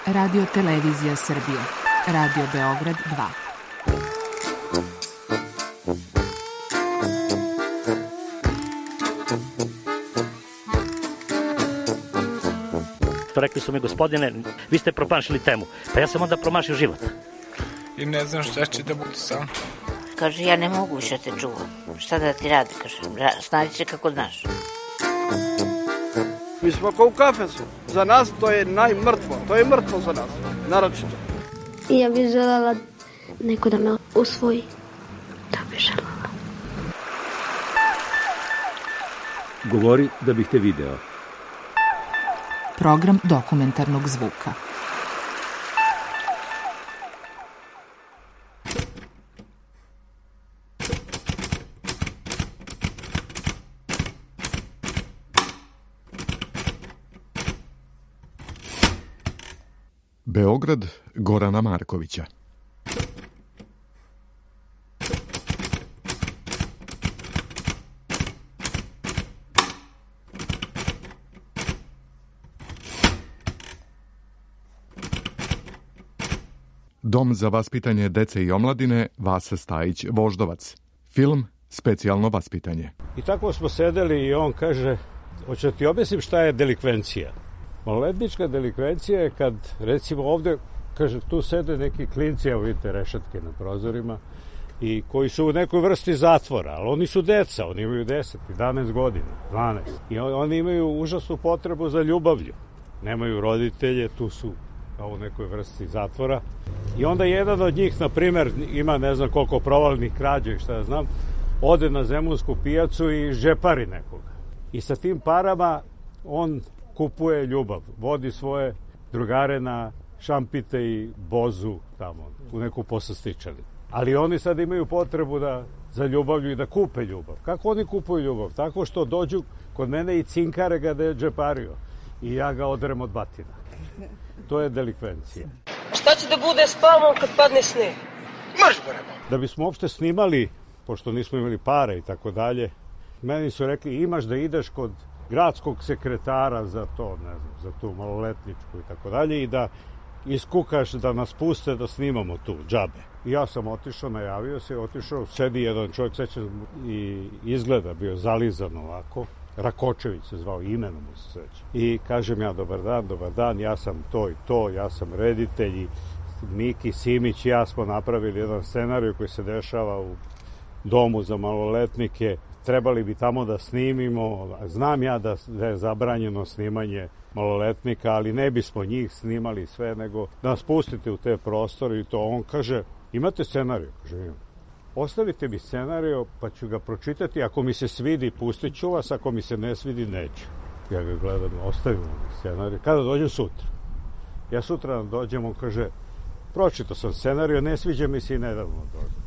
Radio Televizija Srbije. Radio Beograd 2. Rekli su mi, gospodine, vi ste promašili temu. Pa ja sam onda promašio život. I ne znam šta će da bude sam. Kaže, ja ne mogu više te čuvam. Šta da ti radi, kaže, snađi se kako znaš. Mi smo kao u kafesu. Za nas to je najmrtvo. To je mrtvo za nas, naročito. I ja bih želela neko da me usvoji. Da bih želela. Govori da bih te video. Program dokumentarnog zvuka. Beograd Gorana Markovića. Dom za vaspitanje dece i omladine Vasa Stajić Voždovac. Film Specijalno vaspitanje. I tako smo sedeli i on kaže, hoće ti objasnim šta je delikvencija. Maloletnička delikvencija je kad, recimo ovde, kaže, tu sede neki klinci, evo vidite rešetke na prozorima, i koji su u nekoj vrsti zatvora, ali oni su deca, oni imaju 10, 11 godina, 12. I oni imaju užasnu potrebu za ljubavlju. Nemaju roditelje, tu su kao u nekoj vrsti zatvora. I onda jedan od njih, na primer, ima ne znam koliko provalnih krađa i šta ja znam, ode na Zemunsku pijacu i žepari nekoga. I sa tim parama on kupuje ljubav, vodi svoje drugare na šampite i bozu tamo, u neku poslastičarinu. Ali oni sad imaju potrebu za ljubavlju i da kupe ljubav. Kako oni kupuju ljubav? Tako što dođu kod mene i cinkare ga da je džepario. I ja ga odrem od batina. To je delikvencija. Šta će da bude s palmom kad padne sneg? Marš baremo! Da bismo uopšte snimali, pošto nismo imali pare i tako dalje, meni su rekli imaš da ideš kod gradskog sekretara za to, ne znam, za tu maloletničku i tako dalje i da iskukaš da nas puste da snimamo tu, džabe. I ja sam otišao, najavio se, otišao, sedi jedan čovjek, sećam i izgleda, bio zalizan ovako, Rakočević se zvao, imenom mu se seća. I kažem ja, dobar dan, ja sam to i to, ja sam reditelj i Miki Simić i ja smo napravili jedan scenarij koji se dešava u domu za maloletnike. Trebali bi tamo da snimimo, znam ja da je zabranjeno snimanje maloletnika, ali ne bismo njih snimali sve, nego da nas pustite u te prostore i to. On kaže, imate scenariju? Kaže, imam. Ostavite mi scenariju, pa ću ga pročitati, ako mi se svidi, pustit ću vas, ako mi se ne svidi, neću. Ja ga gledam, ostavimo mi scenariju. Kada dođem sutra? Ja sutra dođem, on kaže, pročitao sam scenariju, ne sviđa mi se i nedavno dođem.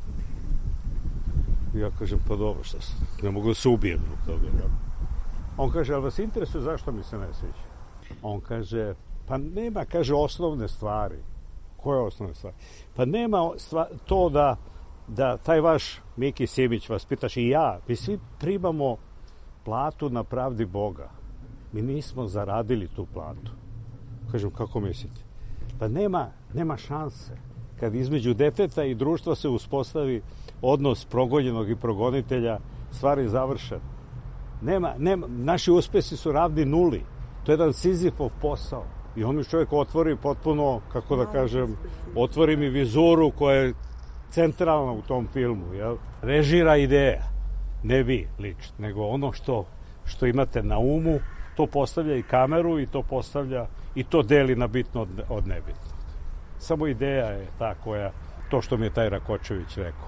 Ja kažem, pa dobro, šta sam, ne mogu da se ubijem zbog toga. On kaže, ali vas interesuje zašto mi se ne sviđa? On kaže, pa nema, kaže, osnovne stvari. Koje osnovne stvari? Pa nema to da taj vaš Miki Simić vas pitaš i ja, mi svi primamo platu na pravdi Boga. Mi nismo zaradili tu platu. Kažem, kako mislite? Pa nema šanse. Kad između deteta i društva se uspostavi odnos progonjenog i progonitelja, stvari završene. Naši uspesi su ravni nuli. To je jedan Sizifov posao. I on mi čovjek otvori potpuno, kako da kažem, otvori mi vizuru koja je centralna u tom filmu. Jel? Režira ideja. Ne vi lično, nego ono što imate na umu, to postavlja i kameru i to postavlja i to deli na bitno od nebitno. Samo ideja je ta koja, to što mi je taj Rakočević rekao.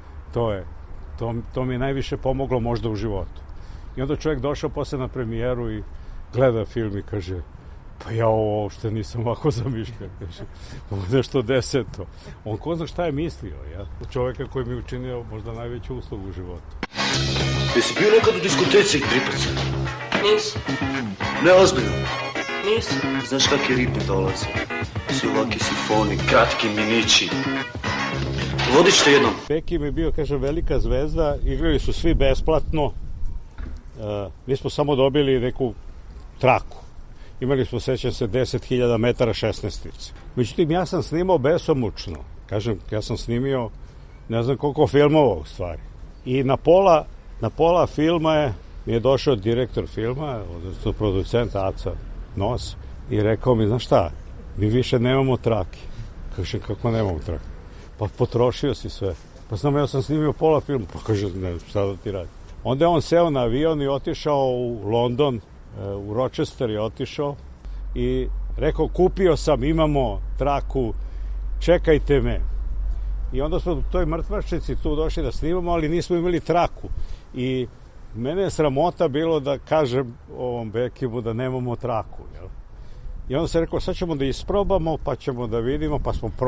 To mi je najviše pomoglo možda u životu. I onda čovjek došao posle na premijeru i gleda film i kaže, pa ja ovo uopšte nisam ovako zamišljao. Kaže, ovo nešto deseto. On ko zna šta je mislio, ja? Čovjeka koji mi je učinio možda najveću uslugu u životu. Jesi bio nekad u diskoteci i Kripaca? Nisam. Ne, ozbiljno? Nisam. Znaš kakve ribe dolaze? Su ovaki sifoni, kratki minići. Vodiš te jednom? Peki mi je bio, kažem, velika zvezda, igrali su svi besplatno. Mi smo samo dobili neku traku. imali smo, sećam se, 10.000 metara 16-ice. Međutim, ja sam snimao besomučno. Kažem, ja sam snimio ne znam koliko filmova u stvari. I na pola filma mi je došao direktor filma, odnosno producent Aca Nos, i rekao mi, znaš šta, mi više nemamo trake. Kažem, kako nemamo trake? Pa potrošio si sve. Pa znam, ja sam snimio pola filma. Pa kaže, ne znam šta da ti radi. Onda je on seo na avion i otišao u London, u Rochester je otišao i rekao, kupio sam, imamo traku, čekajte me. I onda smo u toj mrtvačnici tu došli da snimamo, ali nismo imali traku. I mene je sramota bilo da kažem ovom Bekimu da nemamo traku. Jel? I onda se rekao, sad ćemo da isprobamo, pa ćemo da vidimo, pa smo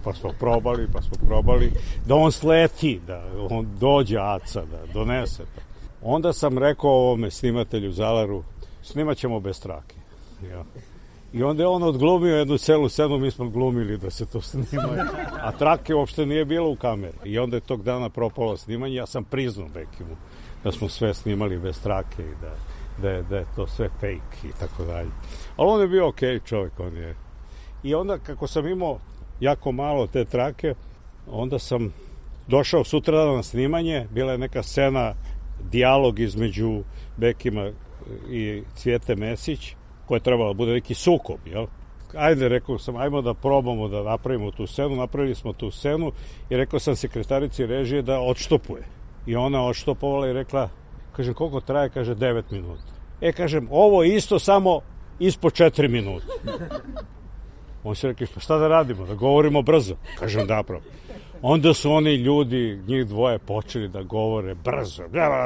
probali, da on sleti, da on dođe Aca, da donese. Onda sam rekao ovome snimatelju Zalaru, snimat ćemo bez trake. Jel? I onda je on odglumio jednu celu scenu, mi smo glumili da se to snima, a trake uopšte nije bilo u kameri. I onda je tog dana propalo snimanje, ja sam priznao Bekimu da smo sve snimali bez trake i da je to sve fake i tako dalje. Ali on je bio okej čovjek, on je. I onda kako sam imao jako malo te trake, onda sam došao sutradan na snimanje, bila je neka scena, dijalog između Bekima i Cvijete Mesić, koja je trebala da bude neki sukob, jel? Ajde, rekao sam, ajmo da probamo da napravimo tu scenu. Napravili smo tu scenu i rekao sam sekretarici režije da odštopuje. I ona odštopovala i rekla, kažem, koliko traje? Kaže, 9 minuta. Kažem, ovo isto samo ispod 4 minuta. On se rekli, pa šta da radimo? Da govorimo brzo. Kažem, da, pravo. Onda su oni ljudi, njih dvoje, počeli da govore brzo.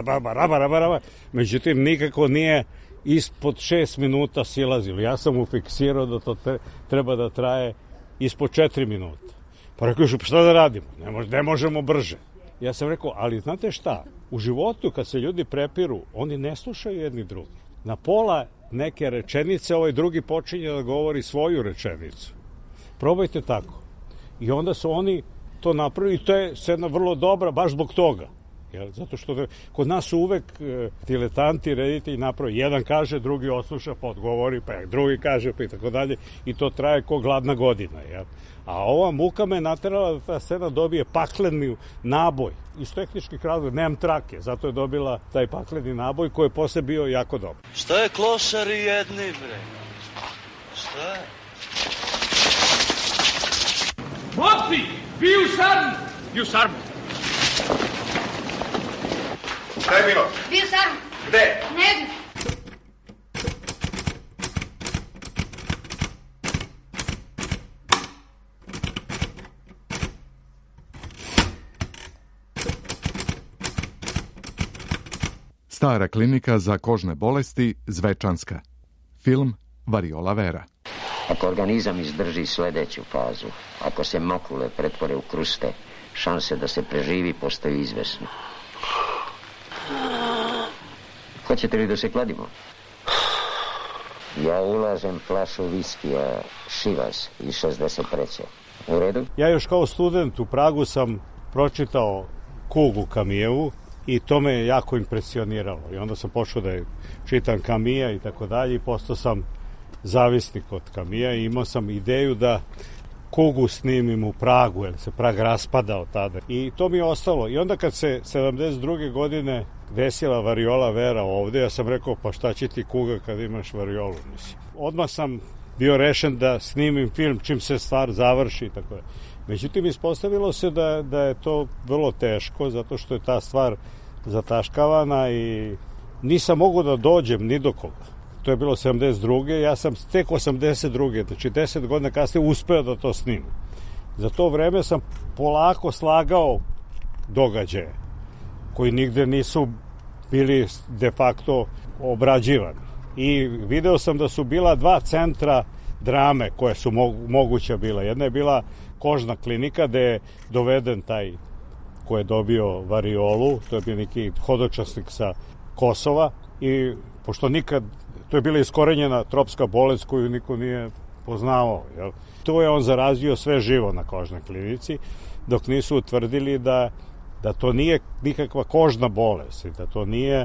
Međutim, nikako nije ispod 6 minuta silazilo. Ja sam mu fiksirao da to treba da traje ispod 4 minuta. Pa rekao, pa šta da radimo? Ne možemo brže. Ja sam rekao, ali znate šta? U životu kad se ljudi prepiru, oni ne slušaju jedni drugi. Na pola neke rečenice ovaj drugi počinje da govori svoju rečenicu. Probajte tako. I onda su oni to napravili i to je scena vrlo dobra baš zbog toga. Jel? Zato što kod nas su uvek diletanti, reditelji napravi. Jedan kaže, drugi osluša, pa odgovori, pa drugi kaže, pa i tako dalje. I to traje ko gladna godina. Jel? A ova muka me naterala da ta scena dobije pakleni naboj. Iz tehničkih razloga, nemam trake, zato je dobila taj pakleni naboj koji je posle bio jako dobar. Šta je klošari jedni, bre? Šta je? Momci, vi u sarmu! Vi u sarmu! Šta je bilo? Vi u sarmu! Gde? Ne znam. Stara klinika za kožne bolesti Zvečanska. Film Variola vera. Ako organizam izdrži sledeću fazu, ako se makule pretvore u kruste, šanse da se preživi postoji izvesno. Hoćete li da se kladimo? Ja ulažem flašu viskija Šivas iz 63. U redu? Ja još kao student u Pragu sam pročitao Kugu Kamijevu i to me je jako impresioniralo. I onda sam počeo da čitam Kamija i tako dalje i postao sam zavisnik od Kamija i imao sam ideju da Kugu snimim u Pragu, jer se Prag raspadao tada. I to mi je ostalo. I onda kad se 72. godine desila Variola vera ovde, ja sam rekao, pa šta će ti Kuga kad imaš variolu, mislim. Odmah sam bio rešen da snimim film čim se stvar završi i tako da. Međutim, ispostavilo se da je to vrlo teško, zato što je ta stvar zataškavana i nisam mogao da dođem ni do koga. To je bilo 72. Ja sam tek 82. Znači 10 godina kasnije uspeo da to snimim. Za to vreme sam polako slagao događaje koji nigde nisu bili de facto obrađivani. I video sam da su bila dva centra drame koje su moguća bila. Jedna je bila kožna klinika gde je doveden taj ko je dobio variolu, to je bio neki hodočasnik sa Kosova i pošto nikad, to je bila iskorenjena tropska bolest koju niko nije poznavao. Jel? To je on zarazio sve živo na kožnoj klinici, dok nisu utvrdili da to nije nikakva kožna bolest, da to nije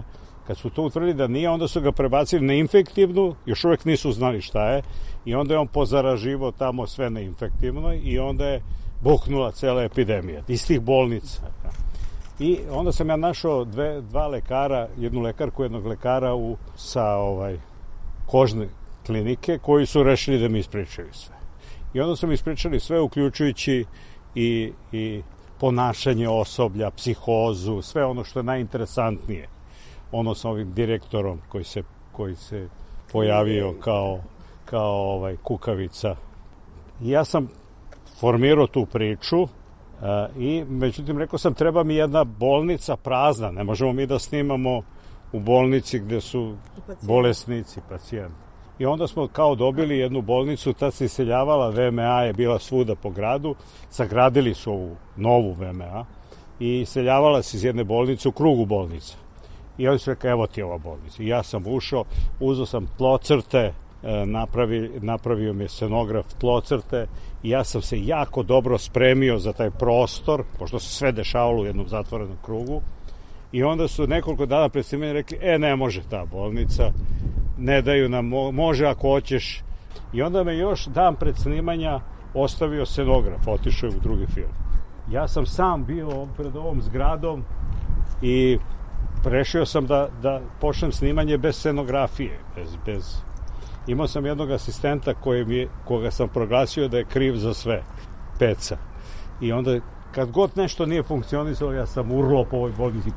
Kad su to utvrdili da nije, onda su ga prebacili na infektivnu, još uvek nisu znali šta je, i onda je on pozaraživo tamo sve na infektivnoj i onda je buknula cela epidemija iz tih bolnica. I onda sam ja našao dva lekara, jednu lekarku, jednog lekara sa kožne klinike, koji su rešili da mi ispričaju sve. I onda su mi ispričali sve, uključujući i ponašanje osoblja, psihozu, sve ono što je najinteresantnije. Ono sa ovim direktorom koji se pojavio kao kukavica. I ja sam formirao tu priču i međutim rekao sam, treba mi jedna bolnica prazna, ne možemo mi da snimamo u bolnici gde su bolesnici, pacijenti. I onda smo kao dobili jednu bolnicu, tad se iseljavala, VMA je bila svuda po gradu, sagradili su ovu novu VMA i iseljavala se iz jedne bolnice u krugu bolnica. I oni su rekao, evo ti ova bolnica. I ja sam ušao, uzeo sam tlocrte, napravio mi je scenograf tlocrte i ja sam se jako dobro spremio za taj prostor, pošto se sve dešavalo u jednom zatvorenom krugu. I onda su nekoliko dana pred snimanje rekli, ne može ta bolnica, ne daju nam, može ako hoćeš. I onda me još dan pred snimanja ostavio scenograf, otišao je u drugi film. Ja sam sam bio pred ovom zgradom i rešio sam da počnem snimanje bez scenografije, Imao sam jednog asistenta koga sam proglasio da je kriv za sve, Peca. I onda kad god nešto nije funkcionisalo, ja sam urlo po ovoj bolnici,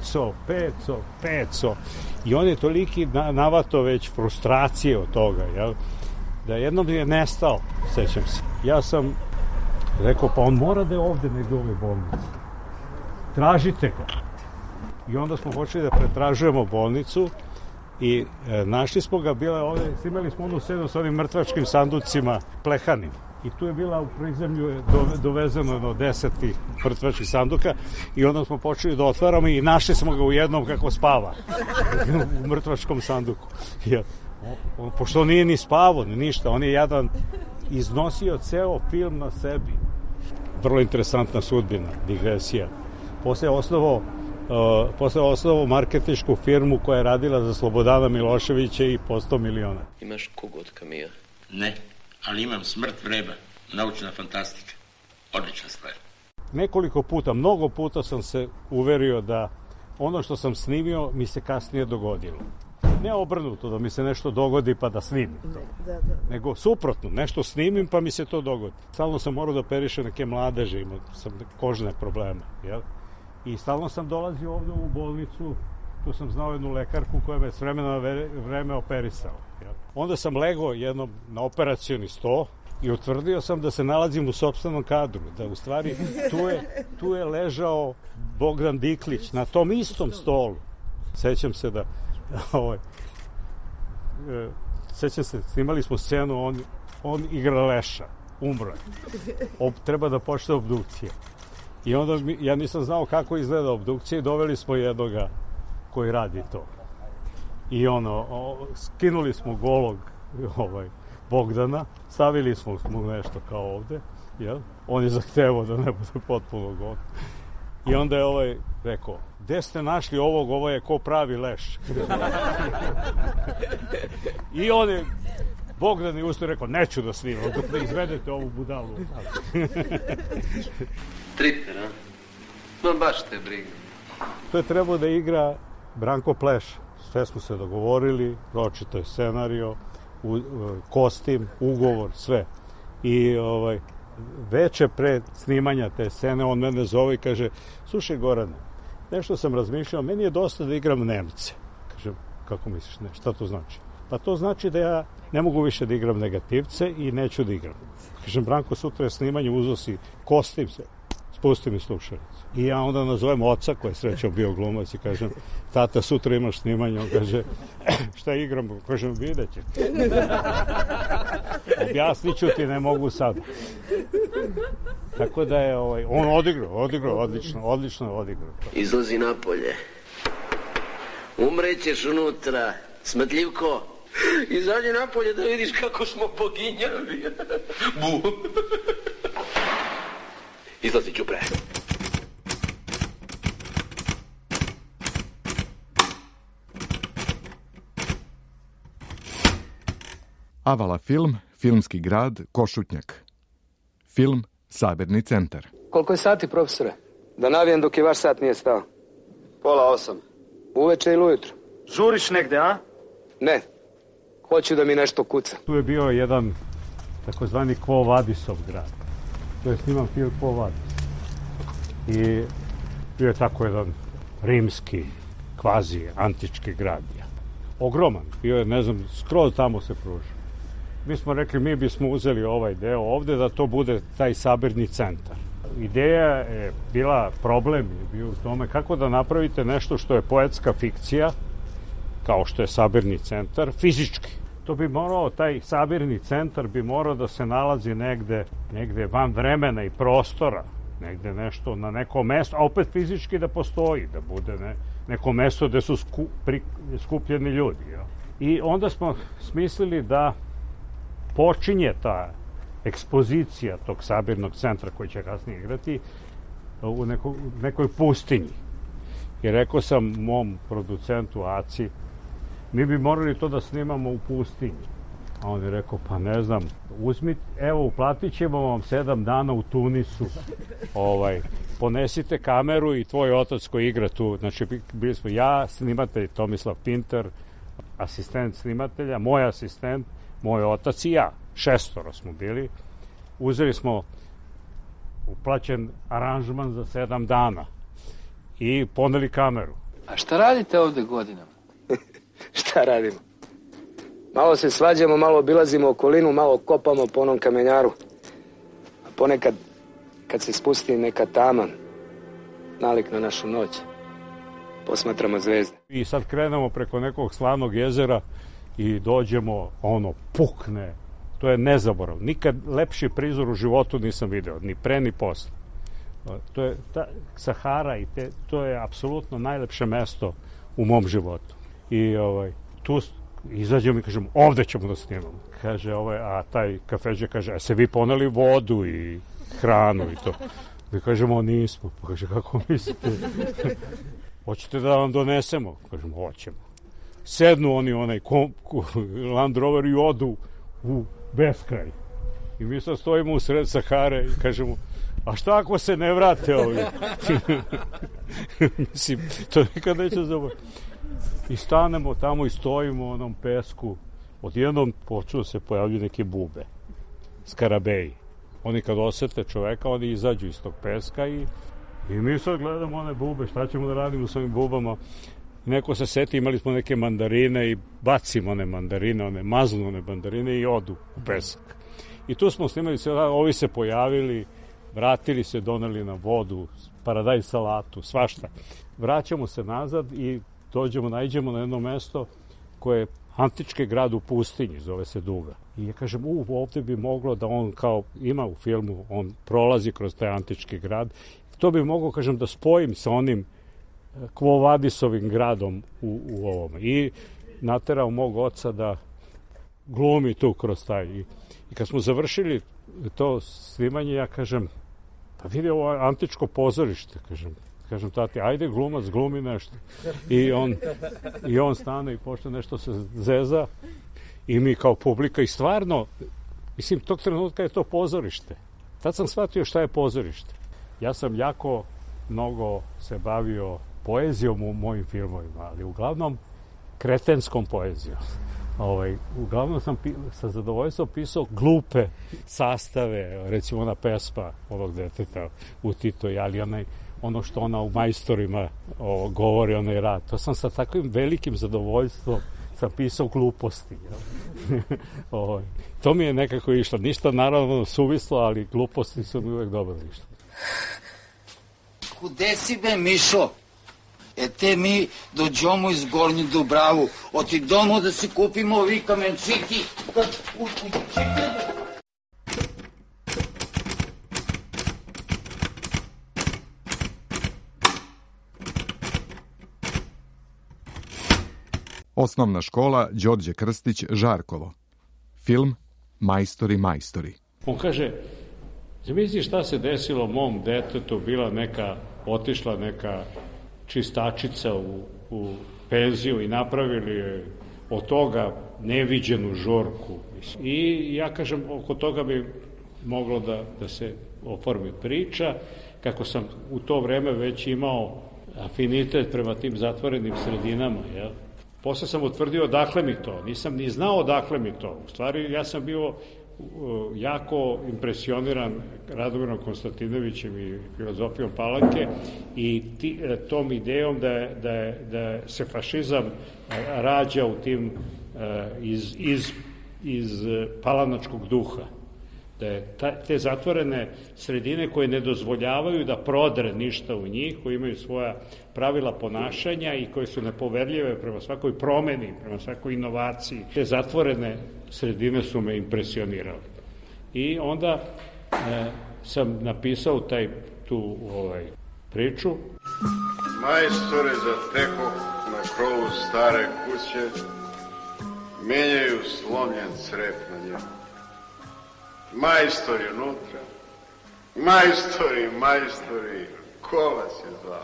Peco. I on je toliki navato već frustracije od toga, jel? Da jednom je nestao, sećam se. Ja sam rekao, pa on mora da je ovde negde u ovoj bolnici. Tražite ga. I onda smo počeli da pretražujemo bolnicu i našli smo ga, snimali smo onu scenu sa ovim mrtvačkim sanducima plehanim. I tu je bila u prizemlju dovezeno 10 mrtvačkih sanduka i onda smo počeli da otvaramo i našli smo ga u jednom kako spava u mrtvačkom sanduku. Pošto on nije ni spavao, ni ništa, on je jedan iznosio ceo film na sebi. Vrlo interesantna sudbina, digresija. Posle osnovao marketinšku firmu koja je radila za Slobodana Miloševića i po 100 miliona. Imaš kugot Kamija? Ne, ali imam Smrt vreba, naučna fantastika. Odlična stvar. Nekoliko puta, mnogo puta sam se uverio da ono što sam snimio mi se kasnije dogodilo. Ne obrnuto, da mi se nešto dogodi pa da snimim to. Nego suprotno, nešto snimim pa mi se to dogodi. Stalno sam morao da operišem neke mladeže, imao sam kožne probleme, jel? I stalno sam dolazio ovde u bolnicu, tu sam znao jednu lekarku koja me s vremena na vreme operisala. Onda sam legao jednom na operacioni sto i utvrdio sam da se nalazim u sopstvenom kadru, da u stvari tu je ležao Bogdan Diklić na tom istom stolu. Sećam se snimali smo scenu, on igra leša, umro je. Treba da počne obdukcija. I onda ja nisam znao kako izgleda obdukcija i doveli smo jednoga koji radi to. I skinuli smo golog Bogdana, stavili smo mu nešto kao ovde, jel? On je zahtevao da ne bude potpuno gol. I onda je rekao, gde ste našli ovog, ovo je ko pravi leš. I on je, Bogdan je ustao rekao, neću da snimam, dok ne izvedete ovu budalu. Triper, a? No baš te briga. To je trebao da igra Branko Pleš. Sve smo se dogovorili, pročito je scenario, kostim, ugovor, sve. I veče pre snimanja te scene on mene zove i kaže, slušaj Gorane, nešto sam razmišljao, meni je dosta da igram Nemce. Kažem, kako misliš, šta to znači? Pa to znači da ja ne mogu više da igram negativce i neću da igram. Kažem, Branko, sutra je snimanje, uzeo si kostim se, spusti mi slušalicu. I ja onda nazovem oca, koji je srećao bio glumac, i kažem, tata, sutra imaš snimanje. On kaže, šta igram? Kažem, vidjet ćeš. Objasnit ću ti, ne mogu sad. Tako da je on odigrao, odlično odigrao. Izlazi napolje. Umrećeš unutra, smrdljivko. Izađi napolje da vidiš kako smo poginjali. Bu. Izlazi ću pre. Avala film, filmski grad Košutnjak. Film Sabirni centar. Koliko je sati, profesore? Da navijem dok je vaš sat nije stao. 7:30. Uveče ili ujutro? Žuriš negde, a? Ne. Hoću da mi nešto kuca. Tu je bio jedan takozvani Quo Vadisov grad. To je sniman film Quo Vadis. I bio je tako jedan rimski, kvazi antički grad. Ogroman. Bio je, ne znam, skroz tamo se pružio. Mi smo rekli, mi bismo uzeli ovaj deo ovde da to bude taj sabirni centar. Ideja je bila, problem je bio u tome kako da napravite nešto što je poetska fikcija, kao što je sabirni centar, fizički. To bi morao, taj sabirni centar bi morao da se nalazi negde van vremena i prostora, negde nešto na neko mesto, a opet fizički da postoji, da bude neko mesto gde su skupljeni ljudi. Ja. I onda smo smislili da počinje ta ekspozicija tog sabirnog centra koji će kasnije igrati u nekoj pustinji. I rekao sam mom producentu Aci, mi bi morali to da snimamo u pustinji. A on je rekao, pa ne znam, evo, uplatit ćemo vam 7 dana u Tunisu, ponesite kameru i tvoj otac koji igra tu, znači bili smo ja, snimatelj Tomislav Pinter, asistent snimatelja, moj asistent, moj otac i ja, 6 smo bili, uzeli smo uplaćen aranžman za 7 dana i poneli kameru. A šta radite ovde godinama? Šta radimo? Malo se svađamo, malo obilazimo okolinu, malo kopamo po onom kamenjaru. A ponekad, kad se spusti neka tama, nalik na našu noć, posmatramo zvezde. I sad krenemo preko nekog slavnog jezera i dođemo, pukne. To je nezaboravno. Nikad lepši prizor u životu nisam video, ni pre ni posle. To je ta Sahara i to je apsolutno najlepše mesto u mom životu. I tu izađemo i kažemo, ovde ćemo da snimamo. Kaže, a taj kafeđe kaže, a se vi poneli vodu i hranu i to. Mi kažemo, nismo. Pa kaže, kako mislite? Hoćete da vam donesemo? Kažemo, hoćemo. Sednu oni onaj Land Rover i odu u beskraj. I mi sad stojimo u sred Sahare i kažemo, a šta ako se ne vrate ovdje? Mislim, to nikad neće zaboraviti. I stanemo tamo i stojimo u onom pesku. Odjednom počnu se pojavljuju neke bube, skarabeji. Oni kad osete čoveka, oni izađu iz tog peska i mi sad gledamo one bube, šta ćemo da radimo s ovim bubama. Neko se seti, imali smo neke mandarine i bacimo one mandarine, maznu one mandarine i odu u pesak. I tu smo snimali sve, ovi se pojavili, vratili se, doneli na vodu, paradajz salatu, svašta. Vraćamo se nazad i nađemo na jedno mesto koje je antički grad u pustinji, zove se Duga. I ja kažem, ovdje bi moglo da on kao ima u filmu, on prolazi kroz taj antički grad. To bi moglo, kažem, da spojim sa onim Quo Vadisovim gradom u ovome. I naterao mog oca da glumi tu kroz taj. I kad smo završili to snimanje, ja kažem, pa vidi ovo antičko pozorište, kažem tati, ajde glumac, glumi nešto. I on stane i počne nešto se zeza i mi kao publika i stvarno, mislim, tog trenutka je to pozorište. Tad sam shvatio šta je pozorište. Ja sam jako mnogo se bavio poezijom u mojim filmovima, ali uglavnom kretenskom poezijom. Uglavnom sam sa zadovoljstvom pisao glupe sastave, recimo ona pesma ovog deteta u Titoj, ali ono što ona u Majstorima govori, onaj rad. To sam sa takvim velikim zadovoljstvom sam pisao gluposti. To mi je nekako išlo. Ništa naravno suvislo, ali gluposti su mi uvek dobro išlo. Kude si be, Mišo? Te mi dođemo iz Gornje Dubravu. Oti domo da si kupimo ovi kamenčiki. Osnovna škola Đorđe Krstić Žarkovo. Film Majstori. On kaže, zamisli šta se desilo mom detetu, otišla neka čistačica u penziju i napravili je od toga neviđenu žorku. I ja kažem, oko toga bi moglo da se oformi priča, kako sam u to vreme već imao afinitet prema tim zatvorenim sredinama, jel? Posle sam utvrdio odakle mi to, nisam ni znao odakle mi to. U stvari, ja sam bio jako impresioniran Radomirom Konstantinovićem i filozofijom Palanke i tom idejom da se fašizam rađa u tim iz palanačkog duha. Da je te zatvorene sredine koje ne dozvoljavaju da prodre ništa u njih, koji imaju svoja pravila ponašanja i koje su nepoverljive prema svakoj promeni, prema svakoj inovaciji. Te zatvorene sredine su me impresionirale. I onda sam napisao tu priču. Majstore zatekoh na krovu stare kuće, menjaju slomljen crep na njemu. Majstori unutra, majstori, ko vas je zvao?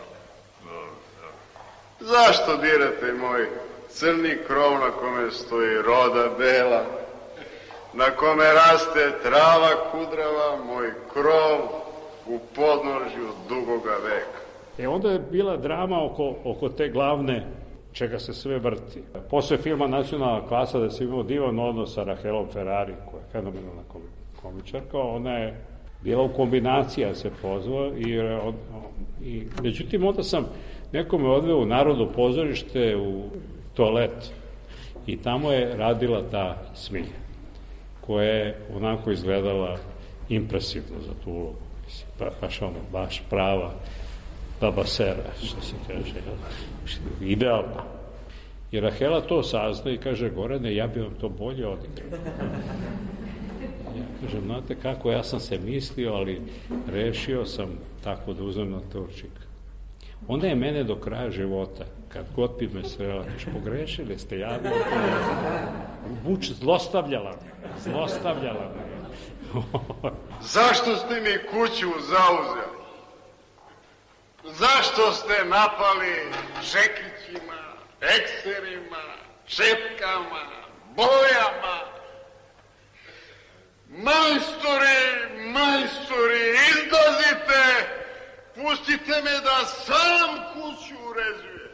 Zašto dirate moj crni krov na kome stoji roda bela, na kome raste trava kudrava, moj krov u podnožju dugoga veka? Onda je bila drama oko te glavne, čega se sve vrti. Posle filma Nacionalna klasa, da se imao divan odnos sa Rahelom Ferrari, koja je fenomenalna komičarka, ona je bila u kombinaciji, ja se pozvao, i međutim, onda sam nekome odveo u Narodno pozorište u toalet i tamo je radila ta Smilja, koja je onako izgledala impresivno za tu ulogu. Baš prava baba sera, što se kaže, idealna. I Rahela to sazna i kaže, Gorane, ja bi vam to bolje odigrao. Ja kažem, znate kako, ja sam se mislio, ali rešio sam tako da uzmem na točik. Onda je mene do kraja života, kad god bi me srela, kaže, pogrešili ste, ja bi Vuč zlostavljala me. Zašto ste mi kuću zauzeli? Zašto ste napali žekićima, ekserima, čepkama, bojama? Majstori, izlazite, pustite me da sam kuću uređujem.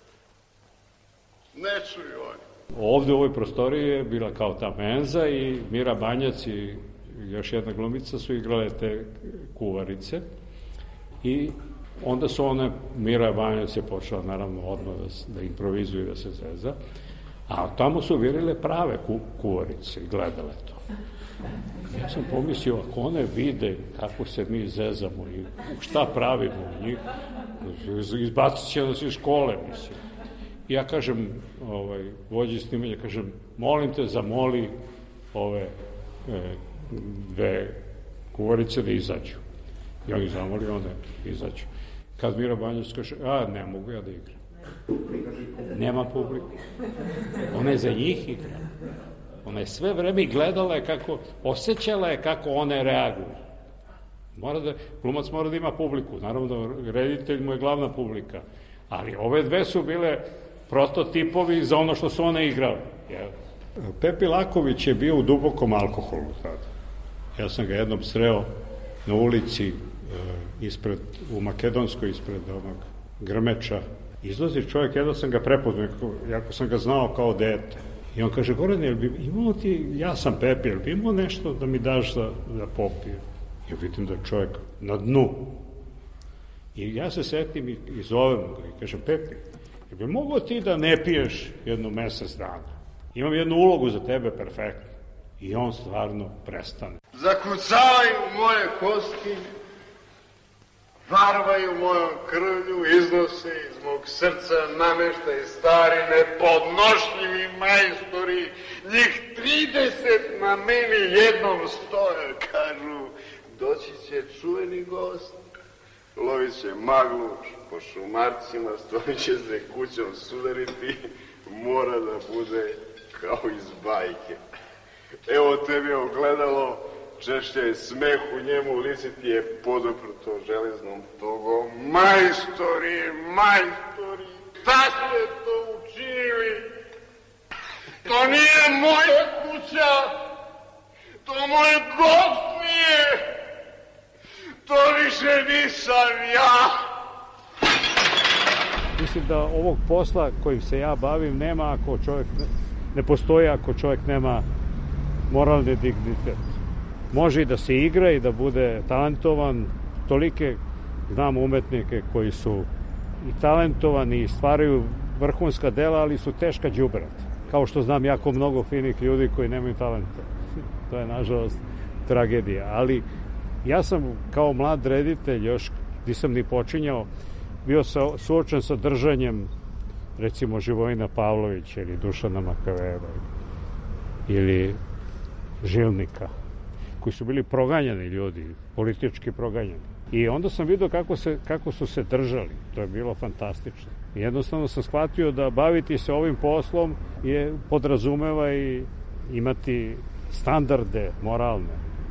Ne čuju oni. Ovde u ovoj prostoriji je bila kao ta menza i Mira Banjac i još jedna glumica su igrale te kuvarice i onda su Mira Banjac je počela naravno odmah da improvizuje i da se zeza, a tamo su virile prave kuvarice i gledale to. Ja sam pomislio, ako one vide kako se mi zezamo i šta pravimo u njih, izbacit će nas iz škole, mislim. I ja kažem, vođi snimanja, kažem, molim te, zamoli ove dve kuvarice da izađu. I oni zamoli, one izađu. Kad Mira Banjac kaže, ne mogu ja da igram. Nema publiku. Ona je za njih igra. Ona je sve vreme gledala osjećala je kako one reaguju. Glumac mora da ima publiku. Naravno da reditelj mu je glavna publika. Ali ove dve su bile prototipovi za ono što su one igrale. Pepi Laković je bio u dubokom alkoholu tada. Ja sam ga jednom sreo na ulici u Makedonskoj ispred onog Grmeča. Izlazi čovjek, jedno sam ga prepoznao, jako sam ga znao kao dete. I on kaže, Goran, jel bi imao ti, ja sam Pepi, jel bi imao nešto da mi daš da popijem? Ja vidim da je čovjek na dnu. I ja se setim i zovem ga i kažem, Pepi, jel bi mogao ti da ne piješ jedno mesec dana? Imam jednu ulogu za tebe, perfektno. I on stvarno prestane. Zakucavaju moje kosti, varvaju mojom krvlju, iznose iz mog srca nameštaj stari, nepodnošljivi majstori, njih 30 na meni jednom stoje, kažu, doći će čuveni gost, lovit će maglu po šumarcima, stojit će se kućom sudariti, mora da bude kao iz bajke. Evo tebi ogledalo, češće je smeh u njemu, lice ti je poduprto železnom togom. Majstori, šta ste to učinili? To nije moja kuća. To moj gost nije. To više nisam ja. Mislim da ovog posla kojim se ja bavim nema ako čovjek ne postoji ako čovjek nema moralni dignitet. Može i da se igra i da bude talentovan. Tolike znam umetnike koji su i talentovani i stvaraju vrhunska dela, ali su teška đubrad. Kao što znam jako mnogo finih ljudi koji nemaju talenta. To je nažalost tragedija. Ali ja sam kao mlad reditelj, još nisam ni počinjao, bio suočen sa držanjem recimo Živojina Pavlovića ili Dušana Makaveva ili Žilnika, koji su bili proganjani ljudi, politički proganjani. I onda sam vidio kako su se držali. To je bilo fantastično. I jednostavno sam shvatio da baviti se ovim poslom podrazumeva i imati standarde moralne.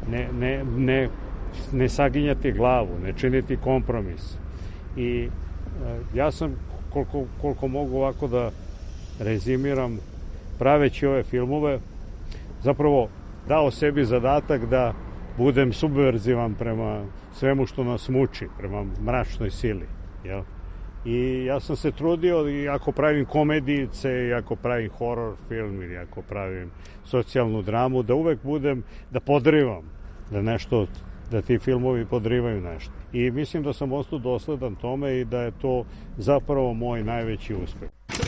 Ne saginjati glavu, ne činiti kompromis. I ja sam, koliko mogu ovako da rezimiram, praveći ove filmove, zapravo dao sebi zadatak da budem subverzivan prema svemu što nas muči, prema mračnoj sili. Jel? I ja sam se trudio, i ako pravim komedijice, i ako pravim horor film, ili ako pravim socijalnu dramu, da uvek da podrivam, da ti filmovi podrivaju nešto. I mislim da sam ostao dosledan tome i da je to zapravo moj najveći uspeh.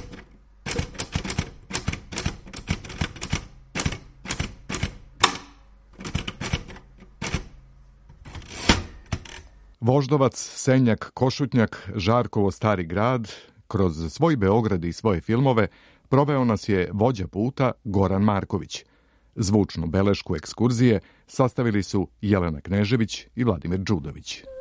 Voždovac, Senjak, Košutnjak, Žarkovo Stari grad, kroz svoj Beograd i svoje filmove proveo nas je vođa puta Goran Marković. Zvučnu belešku ekskurzije sastavili su Jelena Knežević i Vladimir Đudović.